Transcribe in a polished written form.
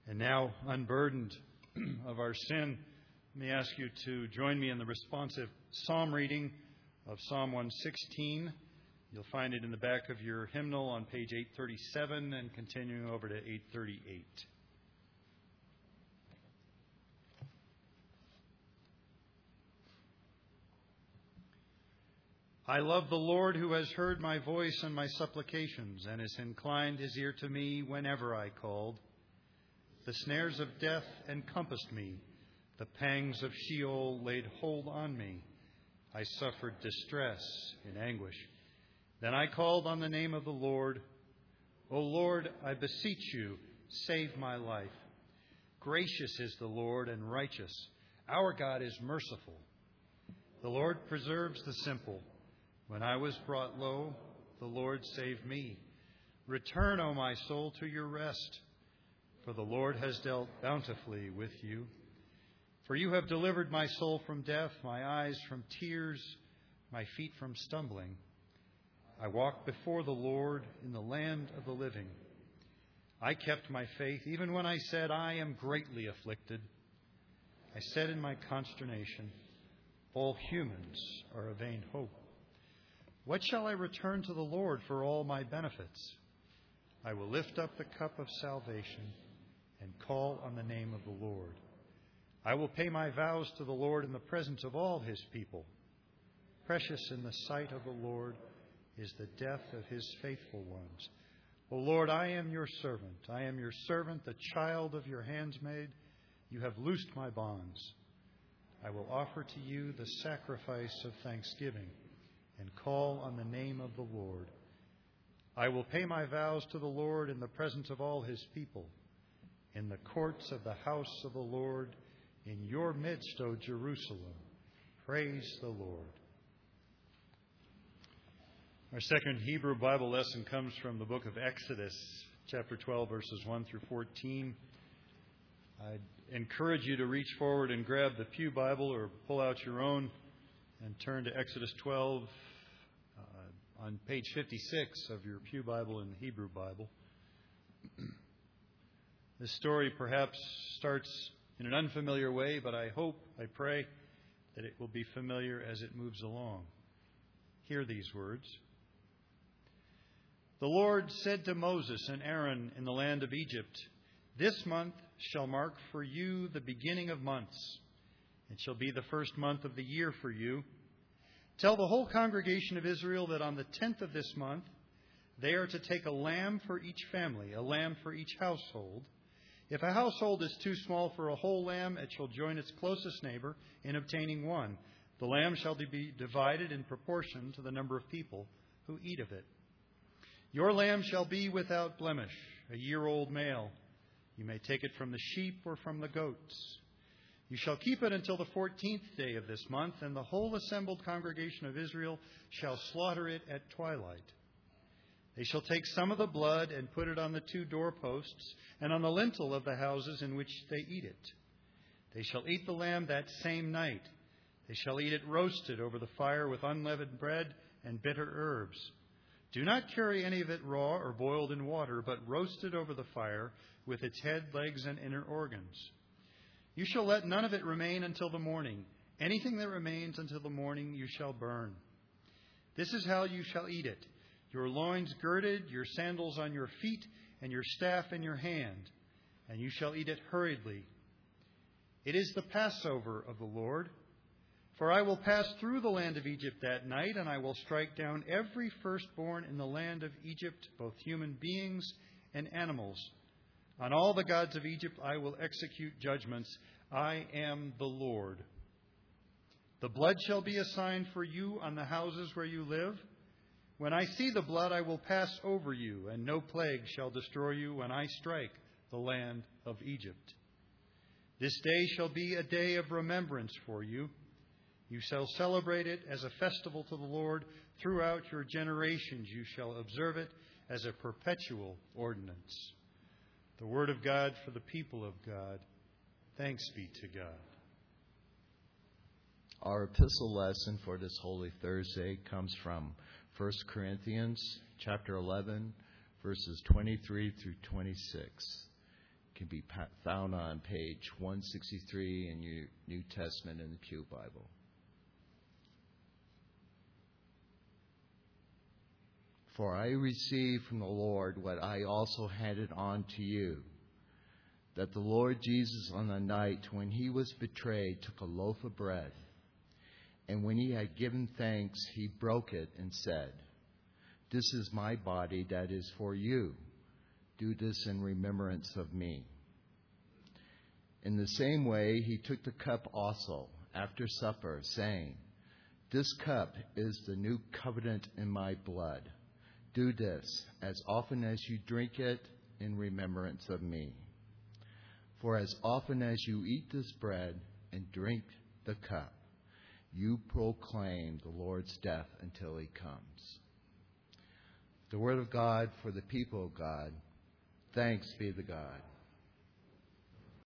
And now, unburdened of our sin, let me ask you to join me in the responsive psalm reading of Psalm 116. You'll find it in the back of your hymnal on page 837 and continuing over to 838. I love the Lord who has heard my voice and my supplications and has inclined his ear to me whenever I called. The snares of death encompassed me. The pangs of Sheol laid hold on me. I suffered distress in anguish. Then I called on the name of the Lord. O Lord, I beseech you, save my life. Gracious is the Lord and righteous. Our God is merciful. The Lord preserves the simple. When I was brought low, the Lord saved me. Return, O my soul, to your rest. For the Lord has dealt bountifully with you. For you have delivered my soul from death, my eyes from tears, my feet from stumbling. I walked before the Lord in the land of the living. I kept my faith, even when I said, I am greatly afflicted. I said in my consternation, all humans are a vain hope. What shall I return to the Lord for all my benefits? I will lift up the cup of salvation and call on the name of the Lord. I will pay my vows to the Lord in the presence of all his people. Precious in the sight of the Lord is the death of his faithful ones. O Lord, I am your servant. I am your servant, the child of your handsmaid. You have loosed my bonds. I will offer to you the sacrifice of thanksgiving and call on the name of the Lord. I will pay my vows to the Lord in the presence of all his people. In the courts of the house of the Lord, in your midst, O Jerusalem. Praise the Lord. Our second Hebrew Bible lesson comes from the book of Exodus, chapter 12, verses 1 through 14. I'd encourage you to reach forward and grab the Pew Bible or pull out your own and turn to Exodus 12 on page 56 of your Pew Bible in the Hebrew Bible. This story perhaps starts in an unfamiliar way, but I pray, that it will be familiar as it moves along. Hear these words. The Lord said to Moses and Aaron in the land of Egypt, this month shall mark for you the beginning of months. It shall be the first month of the year for you. Tell the whole congregation of Israel that on the 10th of this month, they are to take a lamb for each family, a lamb for each household. If a household is too small for a whole lamb, it shall join its closest neighbor in obtaining one. The lamb shall be divided in proportion to the number of people who eat of it. Your lamb shall be without blemish, a year-old male. You may take it from the sheep or from the goats. You shall keep it until the 14th day of this month, and the whole assembled congregation of Israel shall slaughter it at twilight. They shall take some of the blood and put it on the 2 doorposts and on the lintel of the houses in which they eat it. They shall eat the lamb that same night. They shall eat it roasted over the fire with unleavened bread and bitter herbs. Do not carry any of it raw or boiled in water, but roast it over the fire with its head, legs, and inner organs. You shall let none of it remain until the morning. Anything that remains until the morning you shall burn. This is how you shall eat it. Your loins girded, your sandals on your feet, and your staff in your hand, and you shall eat it hurriedly. It is the Passover of the Lord. For I will pass through the land of Egypt that night, and I will strike down every firstborn in the land of Egypt, both human beings and animals. On all the gods of Egypt I will execute judgments. I am the Lord. The blood shall be a sign for you on the houses where you live. When I see the blood, I will pass over you, and no plague shall destroy you when I strike the land of Egypt. This day shall be a day of remembrance for you. You shall celebrate it as a festival to the Lord. Throughout your generations you shall observe it as a perpetual ordinance. The word of God for the people of God. Thanks be to God. Our epistle lesson for this Holy Thursday comes from 1 Corinthians chapter 11, verses 23 through 26. can be found on page 163 in your New Testament in the Pew Bible. For I received from the Lord what I also handed on to you, that the Lord Jesus on the night when he was betrayed took a loaf of bread, and when he had given thanks, he broke it and said, "This is my body that is for you. Do this in remembrance of me." In the same way, he took the cup also after supper, saying, "This cup is the new covenant in my blood. Do this as often as you drink it in remembrance of me. For as often as you eat this bread and drink the cup, you proclaim the Lord's death until he comes." The word of God for the people of God. Thanks be to God.